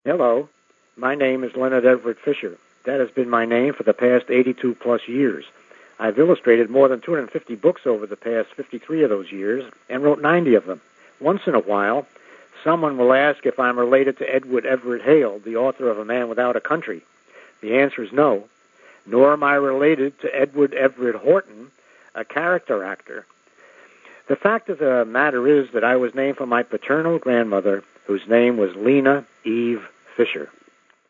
Hello, my name is Leonard Everett Fisher. That has been my name for the past 82-plus years. I've illustrated more than 250 books over the past 53 of those years and wrote 90 of them. Once in a while, someone will ask if I'm related to Edward Everett Hale, the author of A Man Without a Country. The answer is no, nor am I related to Edward Everett Horton, a character actor. The fact of the matter is that I was named for my paternal grandmother, whose name was Lena Eve Fisher.